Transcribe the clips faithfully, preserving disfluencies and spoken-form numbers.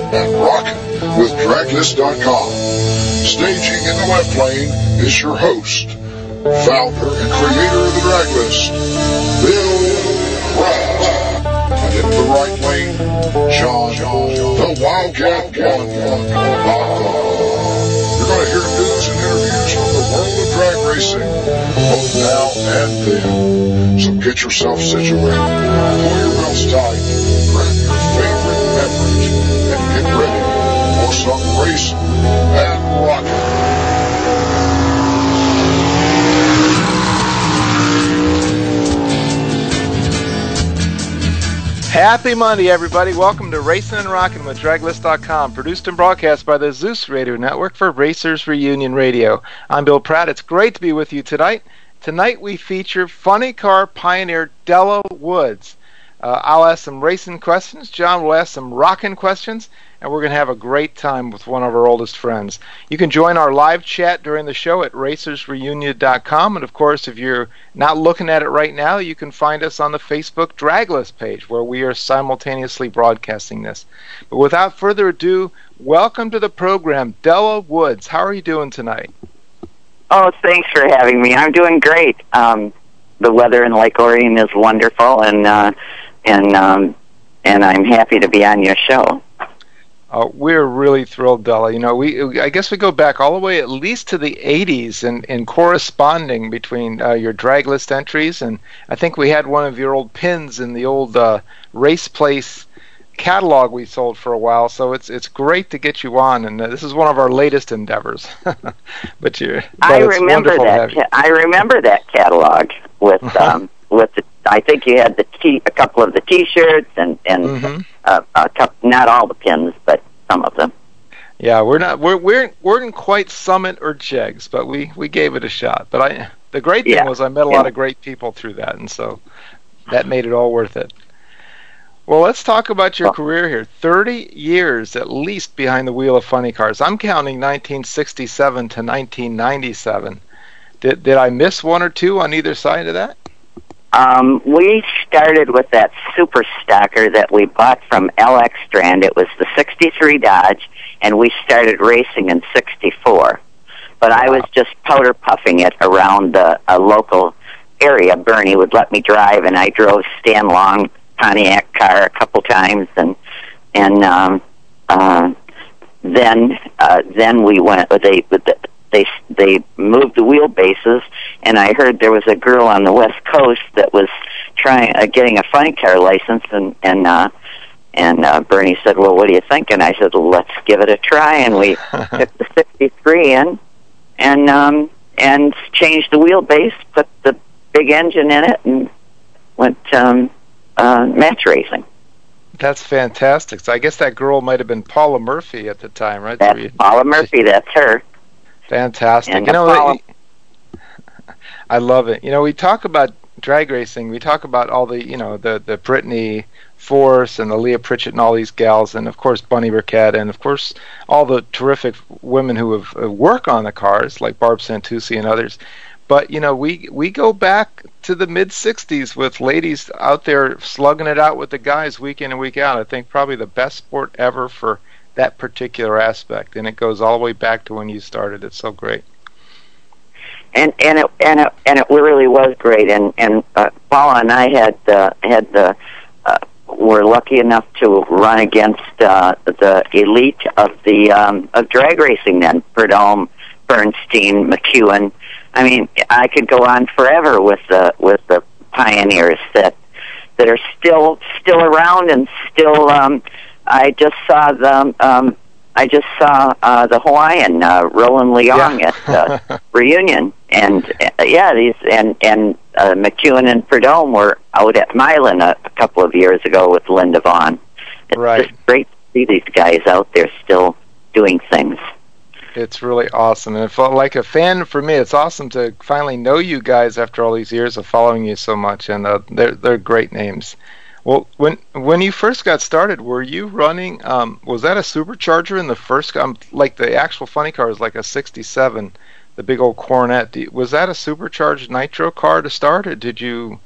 and rocking with Draglist dot com. Staging in the left lane is your host, founder and creator of the Draglist, Bill Pratt. And in the right lane, John, the Wildcat One. You're going to hear news and interviews from the world of drag racing, both now and then. So get yourself situated, pull your belts tight, grab your favorite beverage, and get ready for some racing and rocking. Happy Monday, everybody. Welcome to Racing and Rockin' with Draglist dot com, produced and broadcast by the Zeus Radio Network for Racers Reunion Radio. I'm Bill Pratt. It's great to be with you tonight. Tonight we feature funny car pioneer Della Woods. Uh, I'll ask some racing questions. John will ask some rockin' questions, and we're going to have a great time with one of our oldest friends. You can join our live chat during the show at Racers Reunion dot com, and of course, if you're not looking at it right now, you can find us on the Facebook Draglist page, where we are simultaneously broadcasting this. But without further ado, welcome to the program, Della Woods. How are you doing tonight? Oh, thanks for having me. I'm doing great. Um, the weather in Lake Orion is wonderful, and uh, and um, and I'm happy to be on your show. Uh, we're really thrilled, Della. You know, we I guess we go back all the way at least to the eighties in, in corresponding between uh, your Draglist entries, and I think we had one of your old pins in the old uh, Race Place catalog we sold for a while. So it's it's great to get you on, and uh, this is one of our latest endeavors. but you, I remember that. Ca- I remember that catalog with um, with the. I think you had the t- a couple of the T-shirts and and mm-hmm. uh, a couple, not all the pins, but some of them. Yeah, we're not we're we're we're in quite Summit or Jegs, but we, we gave it a shot. But I the great thing yeah. was I met a yeah. lot of great people through that, and so that made it all worth it. Well, let's talk about your well, career here. Thirty years at least behind the wheel of funny cars. I'm counting nineteen sixty-seven to nineteen ninety-seven. Did did I miss one or two on either side of that? Um, we started with that super stocker that we bought from L X Strand. It was the sixty-three Dodge, and we started racing in sixty-four. But wow. I was just powder puffing it around the, a local area. Bernie would let me drive, and I drove Stan Long Pontiac car a couple times, and and um, uh, then uh, then we went. They they they moved the wheelbases, and I heard there was a girl on the West Coast that was trying uh, getting a funny car license, and and uh, and uh, Bernie said, "Well, what do you think?" And I said, well, "Let's give it a try." And we took the sixty-three in, and um, and changed the wheelbase, put the big engine in it, and went um, uh, match racing. That's fantastic. So I guess that girl might have been Paula Murphy at the time, right? That's you, Paula Murphy. That's her. Fantastic. And you know, Paula, I love it. You know, we talk about drag racing. We talk about all the, you know, the the Brittany Force and the Leah Pritchett and all these gals, and of course Bunny Burkett, and of course all the terrific women who have uh, work on the cars, like Barb Santucci and others. But you know, we we go back to the mid sixties with ladies out there slugging it out with the guys week in and week out. I think probably the best sport ever for that particular aspect, and it goes all the way back to when you started. It's so great. And and it and it and it really was great. And and uh, Paula and I had uh, had the uh, were lucky enough to run against uh, the elite of the um, of drag racing then. Prudhomme, Bernstein, McEwen. I mean, I could go on forever with the with the pioneers that that are still still around and still. Um, I just saw the um, I just saw uh, the Hawaiian uh, Roland Leong yeah. at uh, Reunion, and uh, yeah, these and and uh, McEwen and Prudhomme were out at Milan a, a couple of years ago with Linda Vaughn. It's right. just great to see these guys out there still doing things. It's really awesome, and it felt like a fan for me. It's awesome to finally know you guys after all these years of following you so much, and uh, they're they're great names. Well, when when you first got started, were you running? Um, was that a supercharger in the first? Um, like the actual funny car is like a sixty-seven, the big old Coronet. Was that a supercharged nitro car to start, or did you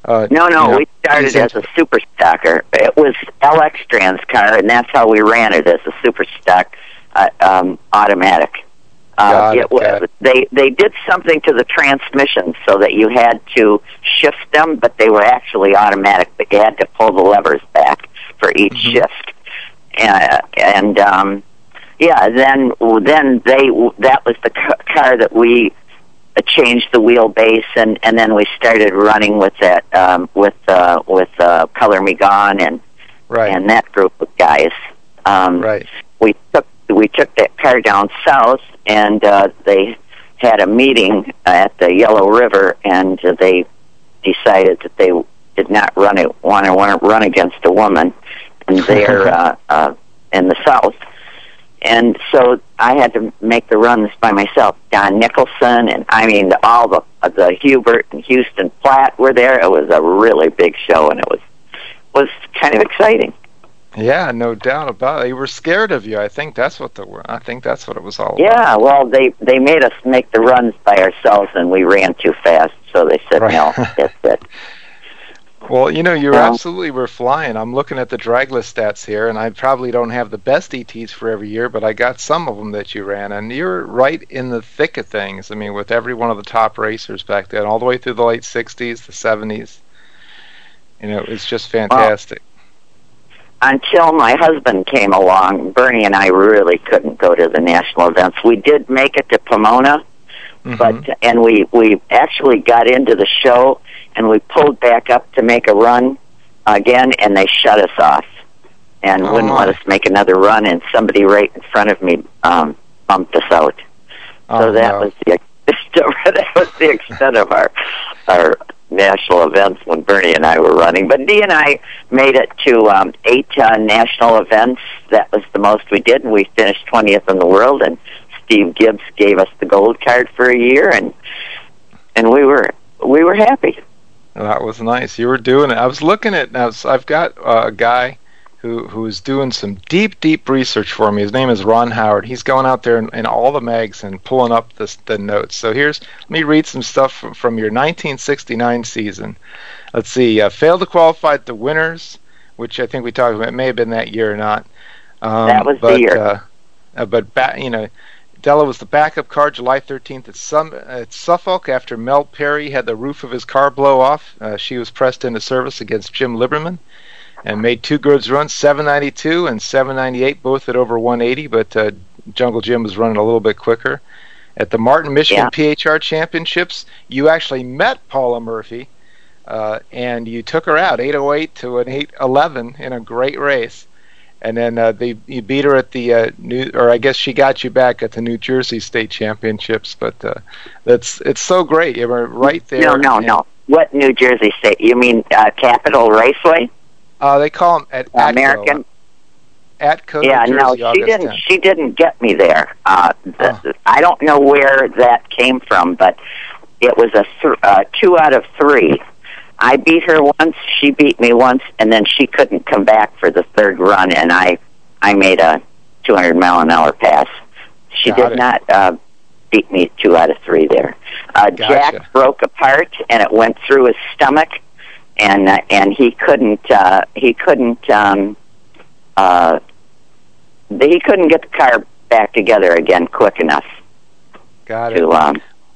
Uh, no, no, you know, we started as a super stocker. It was L X Strand's car, and that's how we ran it, as a super stock uh, um, automatic. Uh, got it, it was, got it. They they did something to the transmission so that you had to shift them, but they were actually automatic. But you had to pull the levers back for each Mm-hmm. shift, and, and um, yeah, then then they that was the car that we changed the wheelbase, and, and then we started running with that um, with uh, with uh, Color Me Gone and right. and that group of guys. Um, right. We took we took that car down south, and uh, they had a meeting at the Yellow River, and uh, they decided that they did not run it want to run against a woman, and they're uh, uh, in the south. And so I had to make the runs by myself. Don Nicholson, and I mean all the the Hubert and Houston Platt were there. It was a really big show, and it was was kind of exciting. Yeah, no doubt about it. They were scared of you. I think that's what the I think that's what it was all about. Yeah, well, they they made us make the runs by ourselves, and we ran too fast, so they said right. no, that's it. Well, you know, you Yeah. absolutely were flying. I'm looking at the drag list stats here, and I probably don't have the best E Ts for every year, but I got some of them that you ran, and you're right in the thick of things. I mean, with every one of the top racers back then, all the way through the late sixties, the seventies. You know, it's just fantastic. Well, until my husband came along, Bernie and I really couldn't go to the national events. We did make it to Pomona, Mm-hmm. but and we we actually got into the show, and we pulled back up to make a run again, and they shut us off and Oh, wouldn't my. let us make another run, and somebody right in front of me um, bumped us out. Oh, So that no. was the that was the extent of our our national events when Bernie and I were running. But Dee and I made it to um, eight uh, national events. That was the most we did, and we finished twentieth in the world. And Steve Gibbs gave us the gold card for a year, and and we were we were happy. That was nice. You were doing it. I was looking at. I was, I've got uh, a guy who who is doing some deep, deep research for me. His name is Ron Howard. He's going out there in, in all the mags and pulling up the the notes. So here's let me read some stuff from, from your nineteen sixty-nine season. Let's see. Uh, failed to qualify at the winners, which I think we talked about. It may have been that year or not. Um, That was the but, year. Uh, uh, but ba- you know. Della was the backup car July thirteenth at, some, at Suffolk after Mel Perry had the roof of his car blow off. Uh, she was pressed into service against Jim Liberman and made two good runs, seven ninety-two and seven ninety-eight, both at over one eighty, but uh, Jungle Jim was running a little bit quicker. At the Martin, Michigan Yeah. P H R Championships, you actually met Paula Murphy, uh, and you took her out, eight oh eight to an eight eleven in a great race. And then uh, they you beat her at the uh, new, or I guess she got you back at the New Jersey State Championships. But uh, that's it's so great. You were right there. No, no, and, no. What New Jersey State? You mean uh, Capitol Raceway? Uh, they call them at Atco, American. Atco, Yeah, New no, Jersey, she August didn't. tenth. She didn't get me there. Uh, the, Oh. I don't know where that came from, but it was a th- uh, two out of three. I beat her once, she beat me once, and then she couldn't come back for the third run, and I, I made a two hundred mile an hour pass. She Got did it. not uh, beat me two out of three there. Uh, Gotcha. Jack broke apart, and it went through his stomach, and uh, and he couldn't uh, he couldn't um, uh, he couldn't get the car back together again quick enough Got it. to. Um,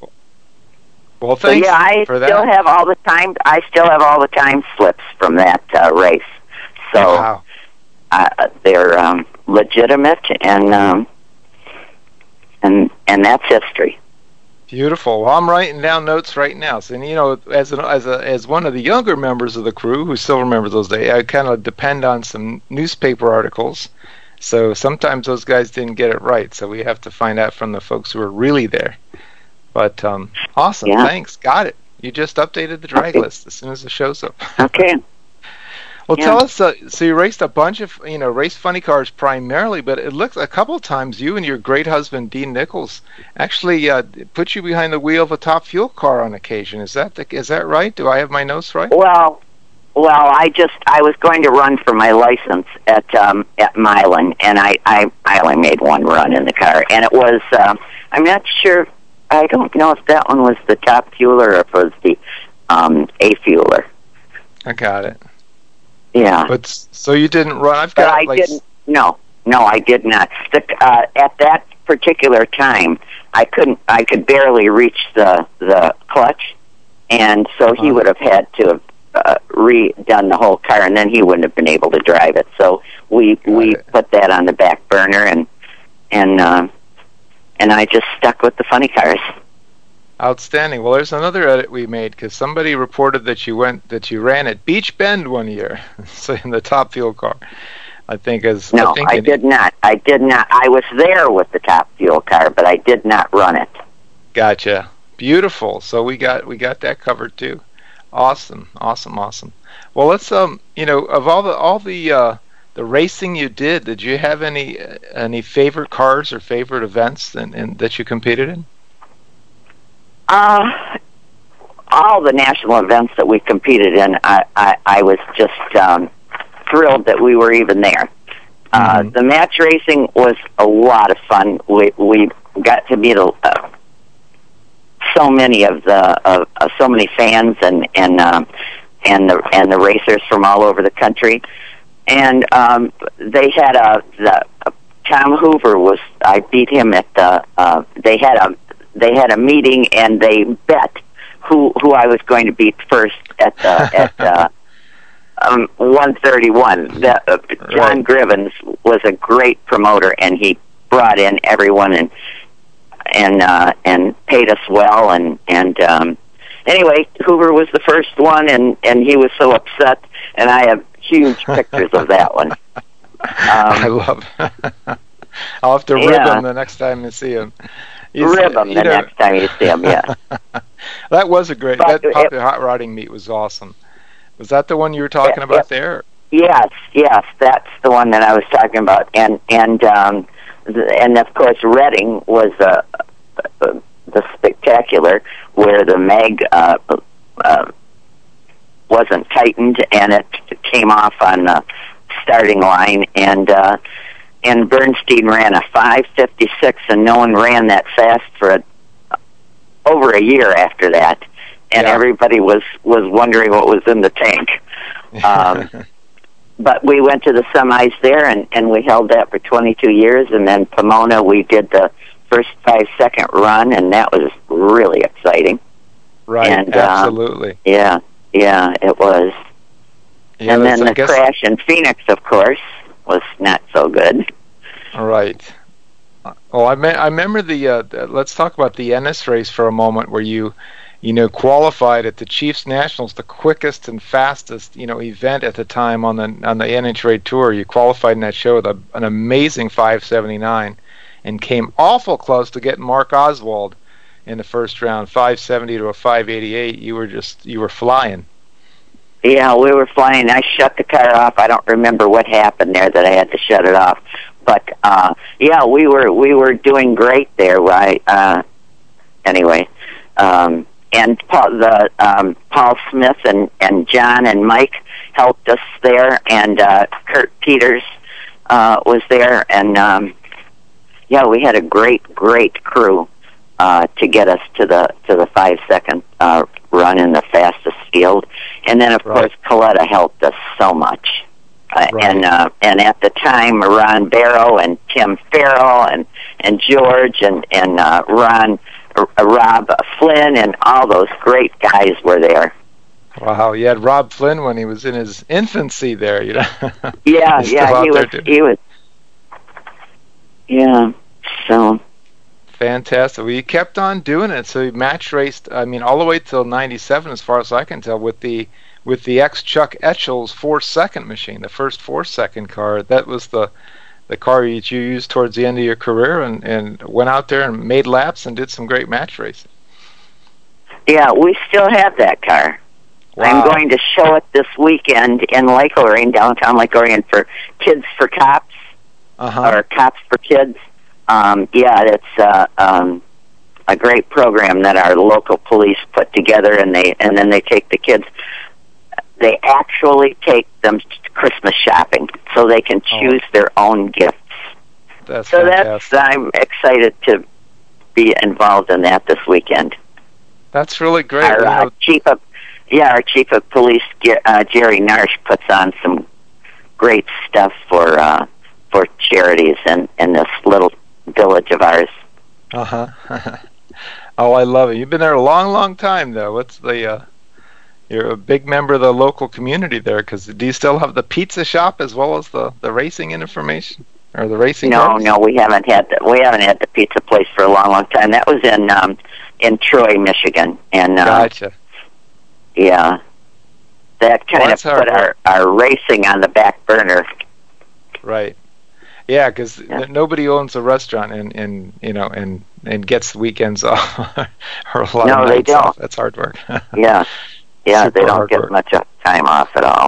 Well, So thanks yeah, I for still that. have all the time. I still have all the time slips from that uh, race. So Wow. uh, they're um, legitimate, and um, and and that's history. Beautiful. Well, I'm writing down notes right now. So, and, you know, as an, as a, as one of the younger members of the crew who still remembers those days, I kind of depend on some newspaper articles. So sometimes those guys didn't get it right. So we have to find out from the folks who were really there. But um, awesome. Yeah. Thanks. Got it. You just updated the drag Okay. list as soon as the show's up. Okay. Well, Yeah. tell us. Uh, so you raced a bunch of, you know, race funny cars primarily, but it looks a couple of times you and your great husband Dean Nichols actually uh, put you behind the wheel of a Top Fuel car on occasion. Is that the, is that right? Do I have my notes right? Well, well, I just I was going to run for my license at um, at Milan, and I, I I only made one run in the car, and it was um, I'm not sure. I don't know if that one was the Top Fueler or if it was the um, A Fueler. I got it. Yeah. But so you didn't run. I've But got I like didn't. No, no, I did not. The, uh, at that particular time, I couldn't. I could barely reach the the clutch, and so he Uh-huh. would have had to have uh, redone the whole car, and then he wouldn't have been able to drive it. So we Got we it. put that on the back burner, and and uh, and I just stuck with the funny cars. outstanding. Well, there's another edit we made because somebody reported that you went that you ran at Beach Bend one year, so in the Top Fuel car. I think as No, I, think I in- did not. I did not. I was there with the Top Fuel car, but I did not run it. Gotcha. Beautiful. So we got we got that covered too. Awesome. Awesome. Awesome. Well, let's um you know of all the all the uh, the racing you did, did you have any uh, any favorite cars or favorite events in, in, that you competed in? Uh, all the national events that we competed in, I, I, I was just um, thrilled that we were even there. Uh, Mhm. the match racing was a lot of fun. We we got to meet a, uh, so many of the uh, uh, so many fans and and um, and the and the racers from all over the country. And um, they had a the uh, Tom Hoover was I beat him at the uh, they had a they had a meeting and they bet who who I was going to beat first at the at uh, um, one thirty-one. The, uh, John Right. Grivens was a great promoter, and he brought in everyone and and uh, and paid us well. And and um, anyway, Hoover was the first one, and and he was so upset. And I have huge pictures of that one. I Um, love. I'll have to rib yeah. him the next time you see him. He's- rib him you the know, next time you see him. Yeah. that was a great. But that it- popular hot rodding meet was awesome. Was that the one you were talking Yeah, about yeah. there? Yes, yes, that's the one that I was talking about, and and um, th- and of course Reading was uh, uh, the spectacular where the mag uh, uh, wasn't tightened and it came off on the starting line, and uh, and Bernstein ran a five fifty-six, and no one ran that fast for a, over a year after that, and Yeah. everybody was was wondering what was in the tank. Um, But we went to the semis there, and, and we held that for twenty-two years. And then Pomona, we did the first five-second run, and that was really exciting. right. and, uh, Absolutely. Yeah, yeah, it was. Yeah, and that's- then I the guess- crash in Phoenix, of course, was not so good. Right. Well, I, me- I remember the, uh, the. Let's talk about the Ennis race for a moment, where you, you know, qualified at the Chiefs Nationals, the quickest and fastest, you know, event at the time on the on the N H R A Tour. You qualified in that show with a, an amazing five seventy-nine, and came awful close to getting Mark Oswald in the first round, five seventy to a five eighty-eight. You were just you were flying. Yeah, we were flying. I shut the car off. I don't remember what happened there that I had to shut it off. But uh yeah, we were we were doing great there. I uh anyway, um and Paul, the um Paul Smith and and John and Mike helped us there, and uh Kurt Peters uh was there, and um yeah, we had a great great crew uh to get us to the to the five second uh run in the fastest field. And then of Right. course Coletta helped us so much. Uh, Right. and uh, and at the time, Ron Barrow and Tim Farrell and and George and and uh, Ron uh, Rob Flynn and all those great guys were there. Wow, you had Rob Flynn when he was in his infancy there, you know. Yeah, He's still yeah, out he there, was too. he was. Yeah, so Fantastic. Well, you kept on doing it. So you match raced, I mean, all the way till ninety-seven, as far as I can tell, with the with the ex-Chuck Etchells four-second machine, the first four-second car. That was the the car that you used towards the end of your career, and, and went out there and made laps and did some great match racing. yeah, we still have that car. I'm Wow. going to show it this weekend in Lake Orion, downtown Lake Orion, for Kids for Cops. Uh-huh. or Cops for Kids. Um, yeah, it's uh, um, a great program that our local police put together, and they and then they take the kids. They actually take them to Christmas shopping, so they can choose Oh. their own gifts. That's So fantastic. that's I'm excited to be involved in that this weekend. That's really great. Our You uh, know, chief of yeah, our chief of police, uh, Jerry Narsh, puts on some great stuff for uh, for charities in, in this little village of ours. Uh huh. Oh, I love it. You've been there a long, long time, though. What's the? Uh, you're a big member of the local community there. Because do you still have the pizza shop as well as the, the racing information or the racing? No, cars? no, we haven't had the, we haven't had the pizza place for a long, long time. That was in um, in Troy, Michigan, and uh, gotcha. Yeah, that kind well, of put our, our racing on the back burner. Right. Yeah, because yeah. n- nobody owns a restaurant and, and you know and, and gets weekends off or a lot no, of they nights don't. off. That's hard work. yeah, yeah, Super they don't get work. much time off at all.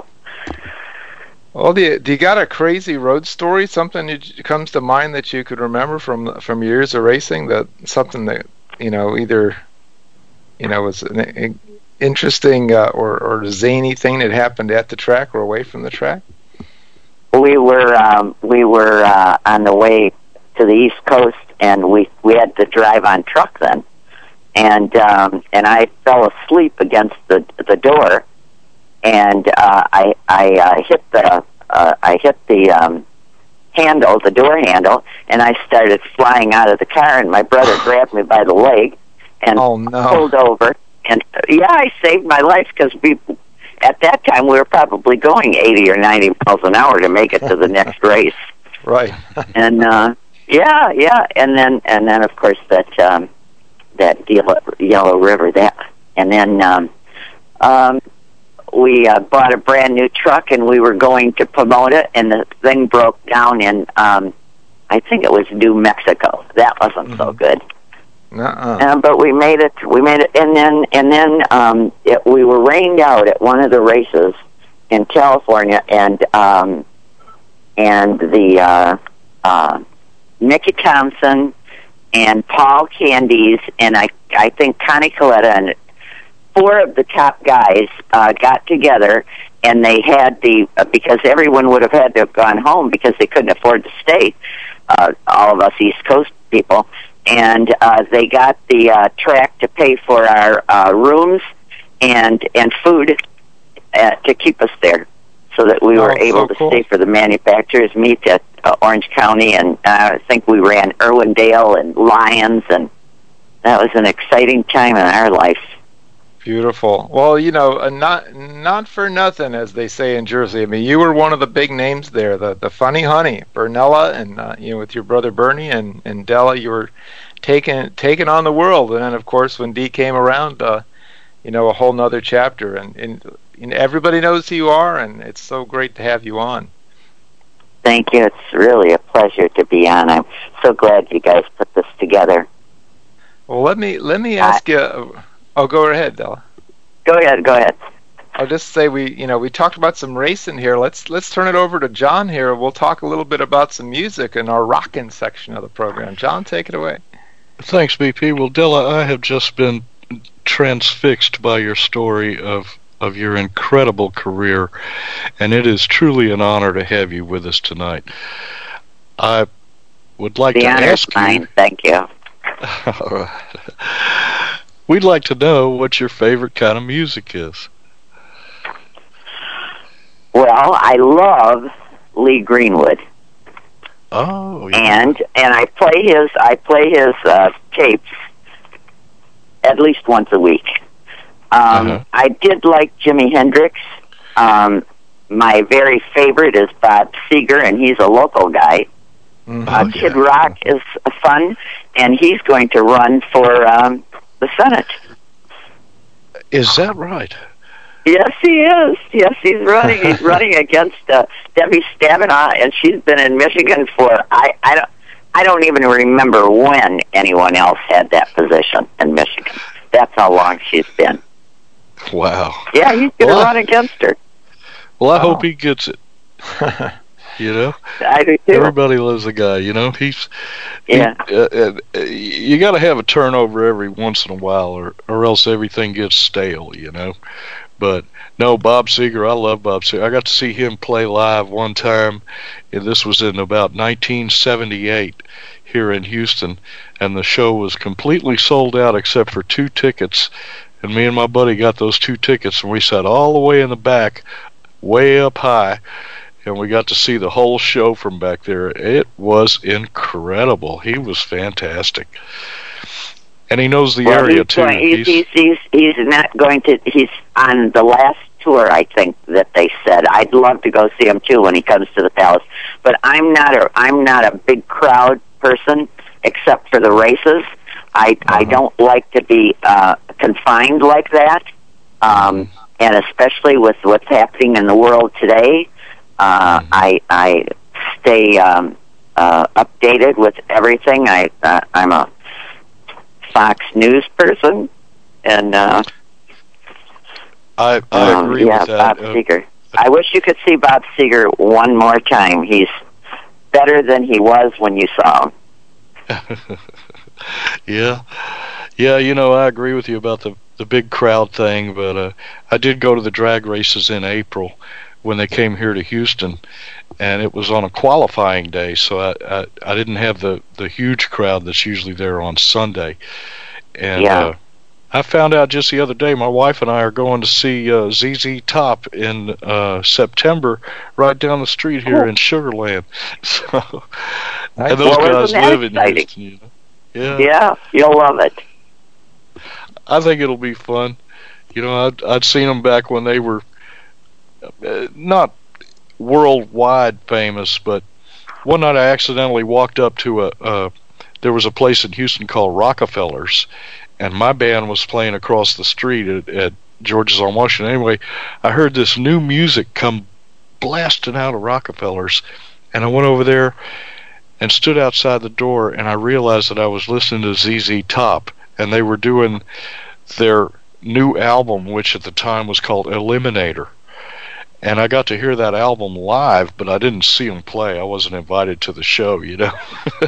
Well, do you, do you got a crazy road story? Something that comes to mind that you could remember from from years of racing? That something that you know either you know was an interesting uh, or or zany thing that happened at the track or away from the track. We were um, we were uh, on the way to the East Coast, and we we had to drive on truck then, and um, and I fell asleep against the the door, and uh, I I uh, hit the uh, I hit the um, handle, the door handle, and I started flying out of the car, and my brother grabbed me by the leg and oh, no. pulled over, and uh, yeah, I saved my life because we. At that time, we were probably going eighty or ninety miles an hour to make it to the next race. Right. and uh, yeah, yeah, and then and then of course that um, that Yellow, Yellow River that, and then um, um, we uh, bought a brand new truck and we were going to promote it, and the thing broke down in um, I think it was New Mexico. That wasn't mm-hmm. so good. Uh-uh. Uh, but we made it. We made it, and then and then um, it, we were rained out at one of the races in California, and um, and the uh, uh, Mickey Thompson and Paul Candies and I I think Connie Coletta and four of the top guys uh, got together, and they had the uh, because everyone would have had to have gone home because they couldn't afford to stay. Uh, all of us East Coast people. And uh, they got the uh, track to pay for our uh, rooms and and food uh, to keep us there, so that we were oh, able so to cool. stay for the manufacturers meet at uh, Orange County, and uh, I think we ran Irwindale and Lyons, and that was an exciting time in our life. Beautiful. Well, you know, uh, not not for nothing, as they say in Jersey. I mean, you were one of the big names there, the the funny honey, Bernella, and uh, you know, with your brother Bernie and, and Della, you were taking taking on the world. And then, of course, when Dee came around, uh, you know, a whole nother chapter. And, and you know, everybody knows who you are, and it's so great to have you on. Thank you. It's really a pleasure to be on. I'm so glad you guys put this together. Well, let me let me ask uh, you. Uh, Oh, go ahead, Della. Go ahead, go ahead. I'll just say we, you know, we talked about some racing here. Let's let's turn it over to John here. We'll talk a little bit about some music in our rockin' section of the program. John, take it away. Thanks, B P. Well, Della, I have just been transfixed by your story of of your incredible career, and it is truly an honor to have you with us tonight. I would like the to ask mine. you. Thank you. All right. We'd like to know what your favorite kind of music is. Well, I love Lee Greenwood. Oh, yeah. And and I play his I play his uh, tapes at least once a week. Um, uh-huh. I did like Jimi Hendrix. Um, my very favorite is Bob Seger, and he's a local guy. Mm-hmm. Uh, Oh, Kid yeah. Rock is fun, and he's going to run for um, the Senate. Is that right? Yes, he is. Yes, he's running. He's running against uh, Debbie Stabenow, and she's been in Michigan for I, I don't I don't even remember when anyone else had that position in Michigan. That's how long she's been. Wow. Yeah, he's going to Well, run against her. Well, I Wow. hope he gets it. You know, I do too. everybody loves the guy. You know, he's Yeah. He, uh, uh, you got to have a turnover every once in a while, or or else everything gets stale. You know, but no, Bob Seger. I love Bob Seger. I got to see him play live one time, and this was in about nineteen seventy-eight here in Houston, and the show was completely sold out except for two tickets and me and my buddy got those two tickets, and we sat all the way in the back, way up high, and we got to see the whole show from back there. It was incredible. He was fantastic. And he knows the well, area, he's too. Going, he's, he's, he's, he's not going to, he's on the last tour, I think, that they said. I'd love to go see him, too, when he comes to the Palace. But I'm not a, I'm not a big crowd person, except for the races. I, uh-huh. I don't like to be uh, confined like that, um, and especially with what's happening in the world today. Uh, mm-hmm. I, I stay um, uh, updated with everything. I, uh, I'm a Fox News person, and uh, I, I um, agree yeah, with that. Bob Seger. Uh, I wish you could see Bob Seger one more time. He's better than he was when you saw him. yeah, yeah. You know, I agree with you about the the big crowd thing, but uh, I did go to the drag races in April when they came here to Houston, and it was on a qualifying day, so I, I, I didn't have the, the huge crowd that's usually there on Sunday. And yeah. uh, I found out just the other day, my wife and I are going to see uh, Z Z Top in uh, September right down the street here cool. in Sugar Land. So, nice. And those well, guys live in Houston. You know? Yeah. yeah, you'll love it. I think it'll be fun. You know, I'd, I'd seen them back when they were uh, not worldwide famous, but one night I accidentally walked up to a uh, there was a place in Houston called Rockefeller's, and my band was playing across the street at, at George's on Washington. Anyway, I heard this new music come blasting out of Rockefeller's, and I went over there and stood outside the door, and I realized that I was listening to Z Z Top, and they were doing their new album, which at the time was called Eliminator. And I got to hear that album live, but I didn't see them play. I wasn't invited to the show, you know.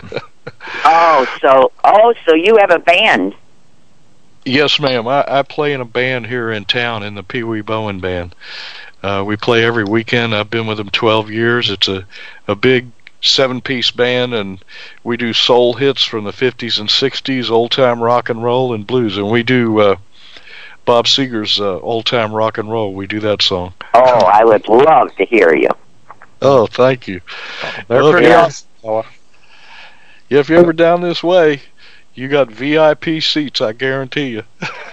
oh, so oh, so you have a band? Yes, ma'am. I, I play in a band here in town, in the Pee Wee Bowen Band. Uh, we play every weekend. I've been with them twelve years. It's a, a big seven-piece band, and we do soul hits from the fifties and sixties, old-time rock and roll, and blues. And we do uh, Bob Seger's uh, old-time rock and roll. We do that song. Oh, I would love to hear you. Oh, thank you. They're well, pretty yeah. awesome. Yeah, if you're ever down this way, you got V I P seats, I guarantee you.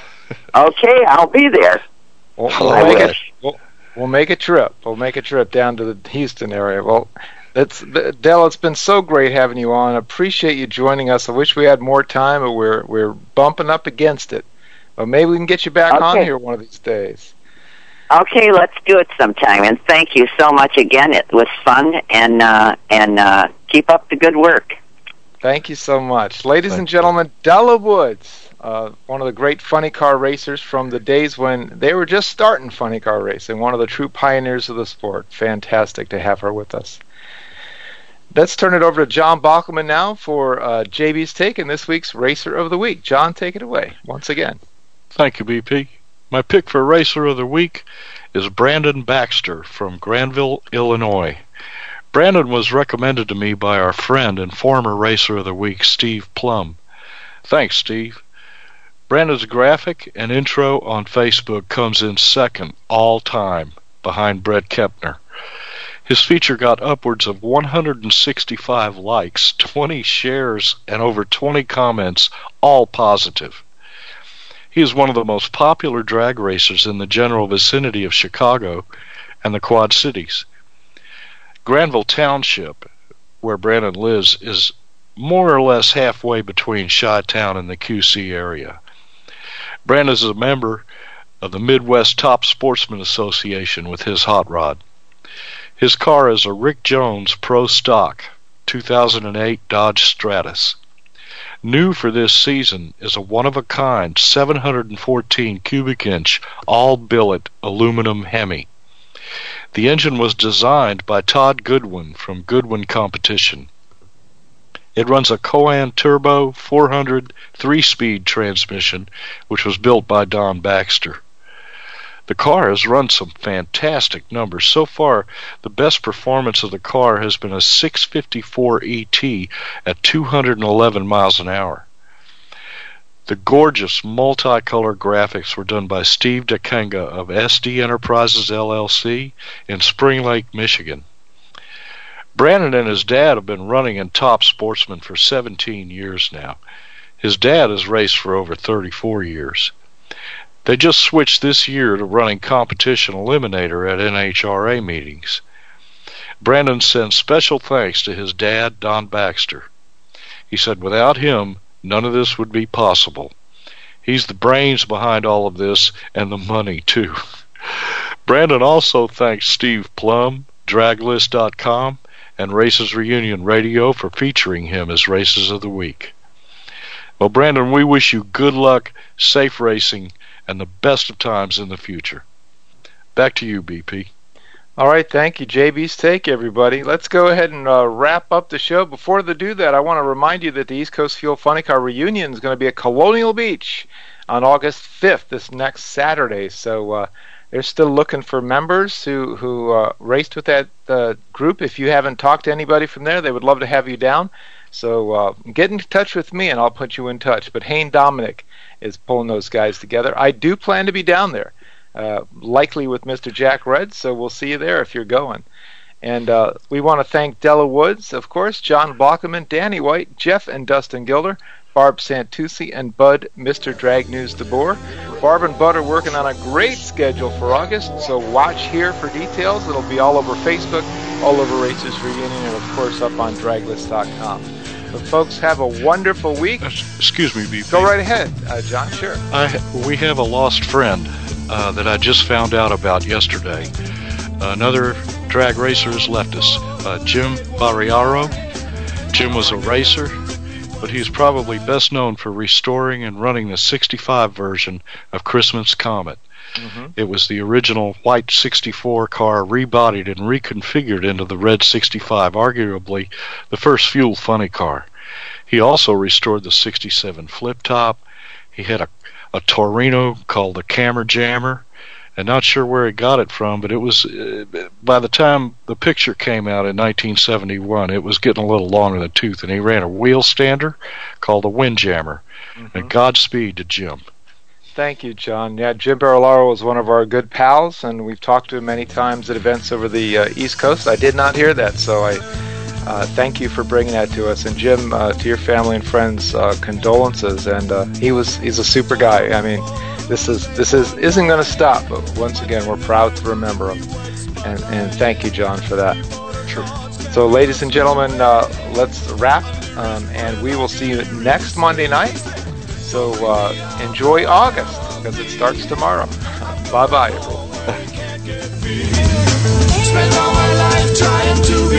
Okay, I'll be there. We'll, we'll, make it, we'll, we'll make a trip. We'll make a trip down to the Houston area. Well, it's Del, it's been so great having you on. I appreciate you joining us. I wish we had more time, but we're we're bumping up against it. But maybe we can get you back okay. on here one of these days. Okay, let's do it sometime. And thank you so much again. It was fun, and uh, and uh, keep up the good work. Thank you so mumuch. Ladies and gentlemen, Della Woods, uh, one of the great funny car racers from the days when they were just starting funny car racing, one of the true pioneers of the sport. Fantastic to have her with us. Let's turn it over to John Bockelman now for uh, J B's take and this week's Racer of the Week. John, take it away once again. Thank you, B P. My pick for Racer of the Week is Brandon Baxter from Granville, Illinois. Brandon was recommended to me by our friend and former Racer of the Week, Steve Plum. Thanks, Steve. Brandon's graphic and intro on Facebook comes in second all time behind Brett Kepner. His feature got upwards of one hundred sixty-five likes, twenty shares, and over twenty comments, all positive. He is one of the most popular drag racers in the general vicinity of Chicago and the Quad Cities. Granville Township, where Brandon lives, is more or less halfway between Chi-Town and the Q C area. Brandon is a member of the Midwest Top Sportsman Association with his hot rod. His car is a Rick Jones Pro Stock two thousand eight Dodge Stratus. New for this season is a one-of-a-kind seven hundred fourteen cubic inch all-billet aluminum Hemi. The engine was designed by Todd Goodwin from Goodwin Competition. It runs a Coan Turbo four hundred three-speed transmission, which was built by Don Baxter. The car has run some fantastic numbers. So far, the best performance of the car has been a six fifty-four E T at two hundred eleven miles an hour. The gorgeous multicolor graphics were done by Steve Dakenga of S D Enterprises L L C in Spring Lake, Michigan. Brandon and his dad have been running in Top Sportsman for seventeen years now. His dad has raced for over thirty-four years. They just switched this year to running Competition Eliminator at N H R A meetings. Brandon sends special thanks to his dad, Don Baxter. He said without him, none of this would be possible. He's the brains behind all of this, and the money, too. Brandon also thanks Steve Plum, drag list dot com, and Races Reunion Radio for featuring him as Races of the Week. Well, Brandon, we wish you good luck, safe racing, and the best of times in the future. Back to you, B P. All right, thank you, J B's Take, everybody. Let's go ahead and uh, wrap up the show. Before they do that, I want to remind you that the East Coast Fuel Funny Car Reunion is going to be at Colonial Beach on August fifth, this next Saturday. So uh, they're still looking for members who, who uh, raced with that uh, group. If you haven't talked to anybody from there, they would love to have you down. So uh, get in touch with me, and I'll put you in touch. But Hayne Dominic is pulling those guys together. I do plan to be down there. Uh, likely with Mister Jack Red, so we'll see you there if you're going. And uh, we want to thank Della Woods, of course, John Bachman, Danny White, Jeff and Dustin Gilder, Barb Santucci, and Bud, Mister Drag News DeBoer. Barb and Bud are working on a great schedule for August, so watch here for details. It'll be all over Facebook, all over Racers Reunion, and of course up on drag list dot com. So folks, have a wonderful week. Excuse me, B P. Go right ahead, uh, John, sure. I, we have a lost friend uh, that I just found out about yesterday. Another drag racer has left us, uh, Jim Barriaro. Jim was a racer, but he's probably best known for restoring and running the sixty-five version of Christmas Comet. Mm-hmm. It was the original white sixty-four car rebodied and reconfigured into the red sixty-five, arguably the first fuel funny car. He also restored the sixty-seven flip top. He had a, a Torino called the Camera Jammer, and not sure where he got it from, but it was, uh, by the time the picture came out in nineteen seventy-one, it was getting a little long in the tooth, and he ran a wheel stander called the Windjammer. Mm-hmm. And Godspeed to Jim. Thank you, John. Yeah, Jim Barillaro was one of our good pals, and we've talked to him many times at events over the uh, East Coast. I did not hear that, so I uh, thank you for bringing that to us. And Jim, uh, to your family and friends, uh, condolences. And uh, he was he's a super guy. I mean, this is this is isn't going to stop. But once again, we're proud to remember him. And and thank you, John, for that. Sure. So, ladies and gentlemen, uh, let's wrap, um, and we will see you next Monday night. So uh, enjoy August, because it starts tomorrow. Bye-bye, everyone. Spend all my life trying to be